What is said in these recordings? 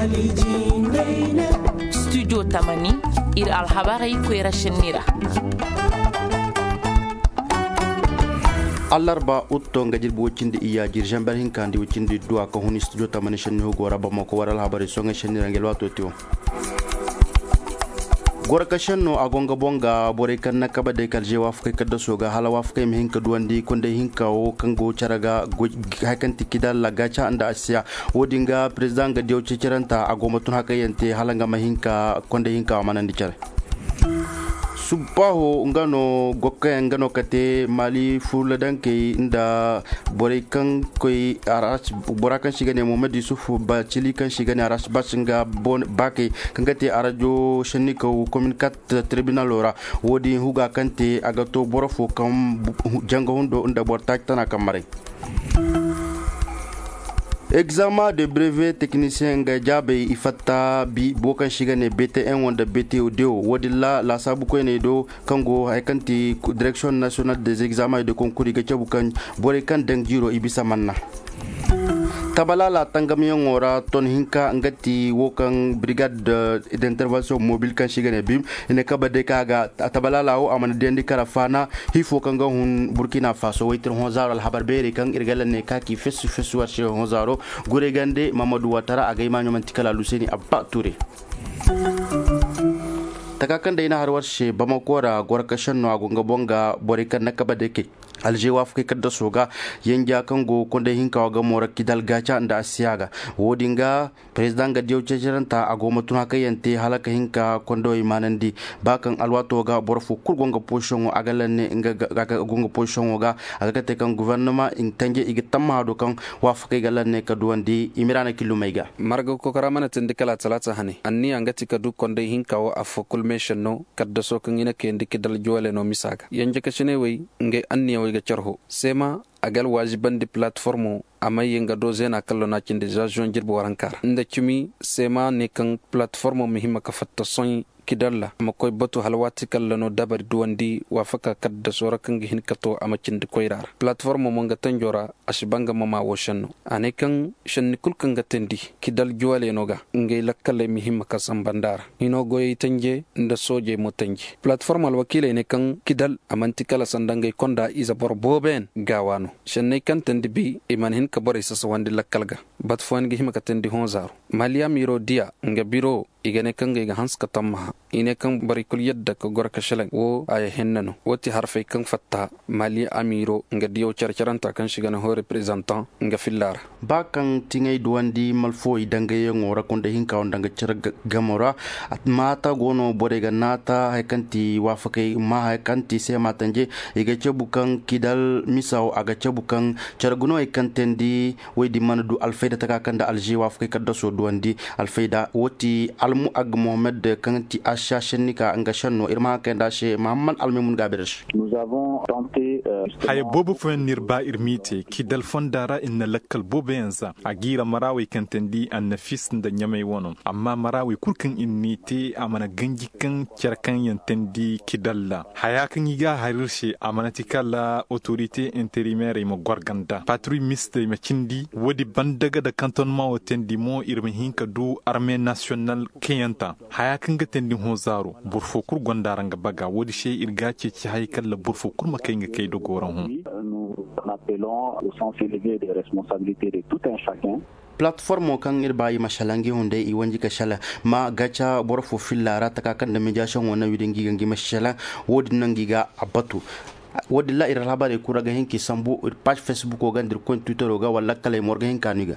studio tamani ir alhabari kwera shenira allarba utto ngajir bo wocinde iya jir jambar hinkandi wocinde duwa ko honi studio tamani shenni ho gora bamo ko waral habari songa shenira ngel wato tiwo gora kashanno agonga bonga bore kan nakaba de kalje wafkay kadda soga hala wafkay mi hinka duwandi konde hinka o kango charaga hakanti kidal la gacha anda asya wodinga president ga dew ciciranta agomatun hakayente halanga mahinka konde hinka manandi chare subaho ngano gokka ngano kate mali fula danke inda bore kan koy aras borakan shigane Mohamed Yusuf ba chili kan shigane aras basinga bon bake kangate arajo sheniko communicat tribunal ora wodi huga kante agato borofo kam janga hundo inda bortak tana kamare examen de brevet technicien nga jabe ifata bi bokan shigane BT1 wanda BT2 wadilla la sabu ko ne do kango haykanti direction nationale des examens et de concours ga cabukan bore kan dang jiro ibisa manna tabalala tangamiyon ora ton hinka ngati wokan brigade d'intervention mobile kan shigane bim ine kabade kaga tabalala o amana dendi karafana hifo kanga hun Burkina Faso waitir honzaro al habar bere kan irgalanne kaki fesu warshi honzaro gure gande Mamadou Watara agay manyo mantikala Luseni Abba Touré takakan da ina har warshe bamakora gorkashan no agunga bonga borikan nakabade ke alje wafke kadda soga yanja kango konde hinka waga mora kidal gacha anda asiaga wodinga president ga diyo ceciranta agoma tuna kayante halaka hinka kondo imanandi bakan alwato ga borfo kurgonga poshon agalanne ga gonga poshon ga aga te kan gouvernement in tanje igitamma do kan wafke galanne kaduwandi imirana kilumaiga marga ko karamana tindikala talata hani anni angati kadu konde hinka wa afokul mission no kadda so kan ina ke ndikidal jole no misaga yanja kashine wey nge anni ga charho sema agal wajiban di platformo amay nga dozena kallo na cinde jajon jirbo warankar nda cumi sema ne kan platformo muhimma ka fatta son kidalla makoy batu halwati kallano dabar duwandi wafaka kadda sora kan gihin kato amacinde koyrar platformo mo nga tanjora ashbanga mama woshanno ane kan shanni kulkan ga tendi kidal juwale noga ngay lakkale muhimma ka sambandar ino goy tanje nda soje mo tanje platformo alwakile ne kan kidal amantikala sandangay konda iza borboben gawano shanne kan tendi bi iman hin ka bore sasa wandi lakkalga bat fon gi himaka tendi honzaro maliya miro dia nga biro igane kanga iga hanska tamma ine kan bari kul yadda ko gorka shalan wo ay hennano woti harfay kan fatta mali amiro nga diyo charcharanta kan shigana ho representant nga fillar bakan tingay duwandi malfo idangaye ngora konde hinka ondanga charga gamora at mata gono borega nata haykanti wafakay ma haykanti se matanje iga cebukan kidal misaw aga cebukan charguno ay kantendi waydi manadu alfayda takakanda alji wafakay kadda so duwandi alfayda woti mu ag Mohamed kanti asha shenika ngashanno irma kenda she Muhammad almimun gabirish nous avons tenté hay bobu fen nirba irmite kidal fondara inna lakkal bobenza agira marawi kantendi an nafis nda nyamay wono amma marawi kurkan innite amana ganjikan cerkan yantendi kidalla hayakan yiga harirshe amana tikala autorité intérimaire mo gorganda patrouille miste me cindi wodi bandaga da cantonnement otendi mo irma hinka du armée nationale kayanta hayakan ga tendi honzaro burfo kur gondaranga baga wodi she irga ce ci haykal la burfo kur makay kay do goran hon nous appelons au sens élevé des responsabilités de tout un chacun platform kan irbayi mashalangi hunde I wanji ka shala ma gacha borfo fillara takakan da mijashan wannan widin gigangi mashala wodi nan giga abatu wodi la irhabare kuraga hinki sambu page Facebook o gandir ko Twitter o ga walla kala morga hinkaniga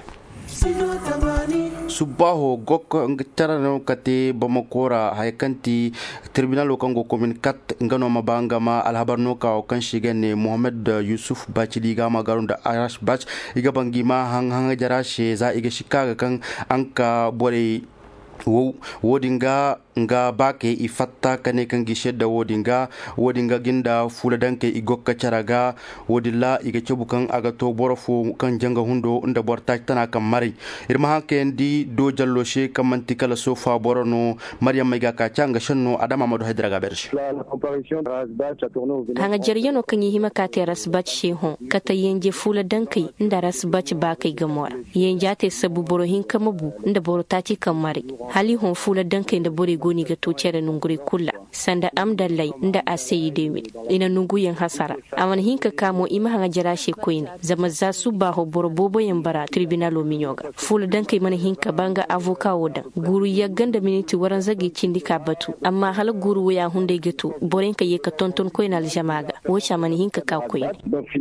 subaho gokko ngtarano kate bamakora haykanti tribunal kango commune 4 ngano mabanga ma alhabarno ka o kan shigane Mohamed Yusuf Bachili ga magarunda Arash Bach iga bangi ma hanga jarashe za iga shikaga kan anka bore wodinga nga bake ifatta kane kan gishe da wodinga ginda fula danke igokka caraga wodilla iga cebukan aga to borofo kan janga hundo nda borta tana kan mari irma hanken di do jalloshe kamanti kala sofa borono maryam maiga ka canga shanno adama madu haidara gabersh hanga jariyano kan yi hima ka te rasbat sheho kata yenje fula dankai nda rasbat ba kai gamora yenja te sabu boro hin kamabu nda boro tati kan mari hali hon fula dankai nda bore goni ga to cere nunguri kulla sanda amdallai nda aseyi demil ina nunguyen hasara aman hinka kamo ima hanga jarashe koina zama za su ba ho boro bobo yambara tribunalo minyoga fula dankai mana hinka banga avoka wodan guru ya ganda miniti waran zage cindika batu amma hala guru ya hunde gato boren ka yeka tonton koina aljamaga wocha mani hinka ka koina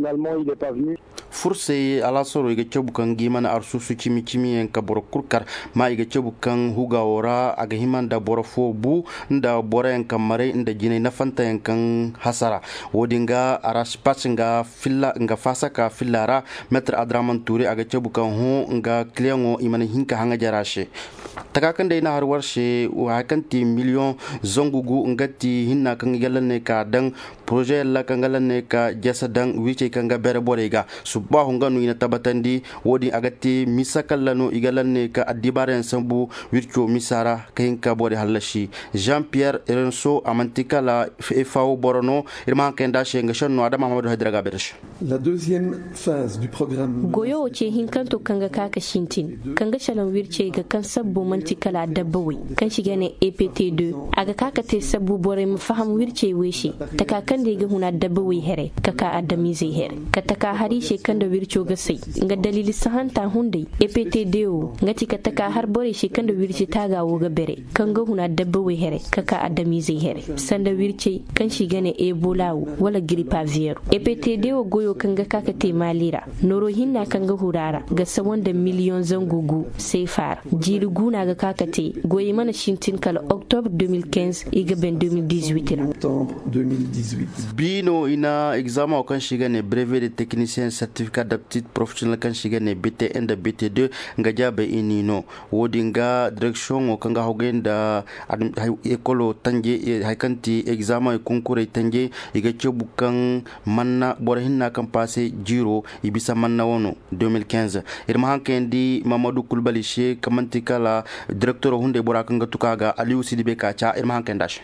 furse ala soro iga cebukan gimana arsusu cimi en ka boro kurkar ma iga cebukan huga wora aga himanda boro fo bu nda boro en kamare nda jine na fanta en kan hasara wodinga araspats nga filla nga fasa ka fillara maître Adraman Touré aga cebukan ho nga kliengo imana hinka hanga jarashe takakan dai na har warshe wa kanti million zongugu ngati hinna kan galanne ka dan projet la kan galanne ka jasadan wice kan ga bere borega subahu nganu ina tabatandi wodi agati misakallano igalanne ka adibaren sambu wircho misara kahinka bore halashi Jean-Pierre Renso amantikala FAO borono irma kenda shenga shonno adama Mamadou Haidara gabersh la deuxième phase du programme goyo ce hinkanto kanga kaka shintin kanga shalon wirce ga kan sabbo mantikala dabbawi kan shiga ne APT2 aga kaka te sabbu bore mu faham wirce weshi taka kan da ga huna dabbawi here kaka adami zai here ka taka hari she kan da wirco ga sai ga dalili sahanta hundai APT2 ngati ka taka har bore she kan da wirce tagawo ga bere kan ga huna dabbawi here kaka adami zai here sanda wirce kan shiga ne Ebola wala grippe aviaire APT2 goyo kan ga kaka te malira noro hinna kan ga hurara ga sawon da miliyon zangugu sai far jirguna ga kakate goyi mana shintin kala octobre 2015 iga ben 2018 bino ina examen kan shiga ne brevet de technicien certificat d'aptitude professionnelle kan shiga ne BTN da BT2 nga jabe inino wodinga direction o kan ga hogenda ekolo tanje haikanti examen concours tanje iga cebukan manna bor hinna kan passé jiro ibisa manna wono 2015 irma hankendi Mamadou Kulbali she kamanti kala directeur hunde bora kan tukaga Aliou Sidibe kacha irma hankendash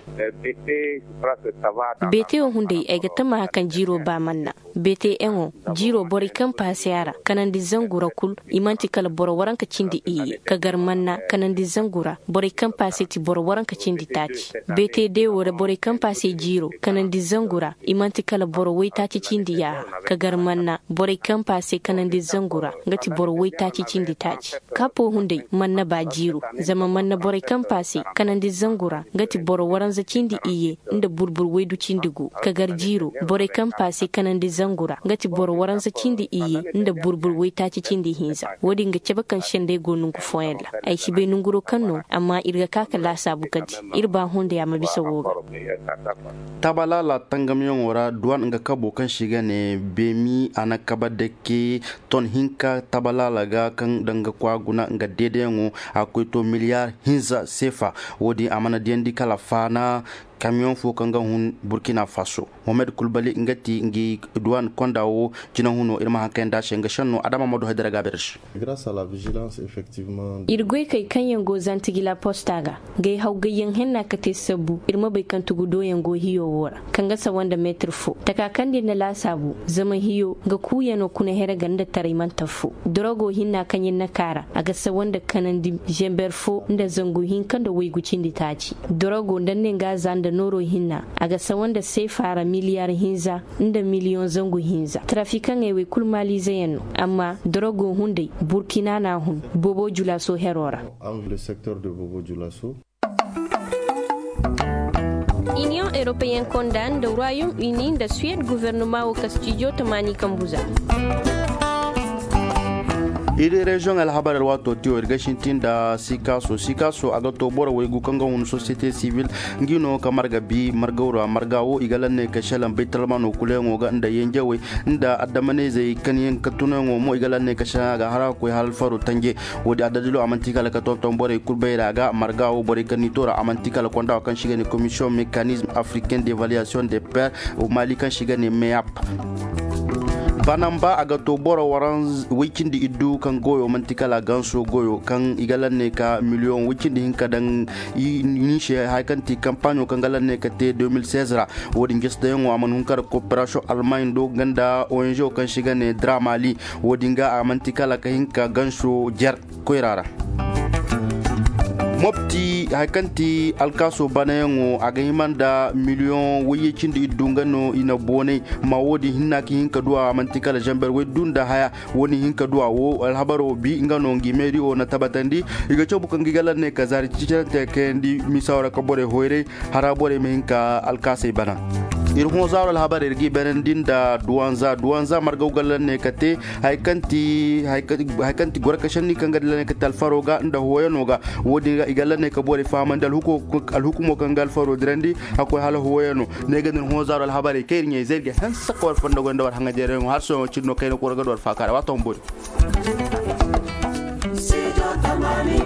BT hunde ay gatama kan jiro ba manna BT engo jiro bori kan pasiara kanandi zangura kul imanti kala boro waranka cindi i ka gar manna kanandi zangura bori kan pasiti boro waranka cindi taci BT de wora bori kan pasi jiro kanandi zangura imanti kala boro wai taci cindi ya ka gar manna bori kan pasi kanandi zangura ngati boro wai taci cindi taci kapo hunde manna ba jiro zama manna bori kan pasi kanandi zangura ngati boro waranza cindi iye inda burbur wai du cindigu ka gar jiro bori kan pasi kanandi zangura ngati boro waranza cindi iye inda burbur wai taci cindi hinza wodi nga ceba kan shende go nungu foyella ay shibe nunguro kanno amma irga kaka la sabu kadi irba hunde ya mabisa woga tabala la tangamiyon wora duwan nga kabo kan shiga ne bemi ana kaba deke ton hinka tabala laga kan danga kwaguna nga dedengo akwai to miliyar hinza sefa wodi amana dendi kala fana camion fo kanga hun Burkina Faso Mohamed Kulbali ngati ngi douane kondawo jina huno irma hakenda shenga shanno adama Mamadou Haidara gabersh grâce à la vigilance effectivement irgoy kay kanyen go zantigila postaga gay hawgayen henna kate sabu irma bai kan tugu doyen go hiyo wora kanga sa wanda meter fo taka kandi na la sabu zama hiyo ga kuyano kuna hera ganda tariman tafu drogo hinna kanyen na kara aga sa wanda kanandi jember fo nda zangu hin kanda way gucindi taci drogo ndanne ga zanda noro hinna aga sa wanda sai fara miliyar hinza inda miliyon zangu hinza trafikan ewe kulmali zayano amma drogo hunde Burkina na hun Bobo Dioulasso herora le secteur de Bobo Dioulasso. Union européenne condamne le Royaume-Uni de Suède gouvernement au Castillo Tamani Kambuza. iri region al habar wato tiyo irgashin tinda sikaso aga to bora way gukanga un société civile ngino kamar gabi margawra margawo igalan ne ka shalan baitalmano kulengo ga nda yenjewe nda adamane zai kanyen katunango mo igalan ne ka shaga hara ko hal faru tange wodi adadilo amantikala ka tonton bora kurbeira ga margawo bora kanitora amantikala konda kan shiga ne commission mécanisme africain d'évaluation des pairs au Mali kan shiga ne MEAP banamba aga to boro waran wikindi iddu kan goyo mantikala ganso goyo kan igalan ne ka million wikindi hinka dan nishe haikanti campagne kan galan ne ka te 2016 ra wodi ngesta yango aman hunkar coopération allemagne do ganda ONG kan shiga ne Dramali wodi nga mantikala ka hinka ganso jar koirara mopti haikanti alkaso banayango aga himanda million wuye cindi idungano ina bone ma wodi hinaki hinka duwa mantikala jamber we dunda haya woni hinka duwa wo alhabaro bi ngano ngimeri o na tabatandi iga chobu kan gigalan ne kazari cicante kendi misawra ka bore hoire hara bore me hinka alkase bana irhon zawra alhabar irgi benendin da duwanza margaw galan ne kate haikanti gorakashan ni kan galan ne katal faroga nda hoyanoga wodi igalan ne ka bore famandal alhukumo kan gal faro dirandi akoy hala hoyano ne ganin hon zawra alhabar kayr nye zerge han sakor fanda gonda war hanga jere har so cinno kayno ko ragador fakara wato mbodi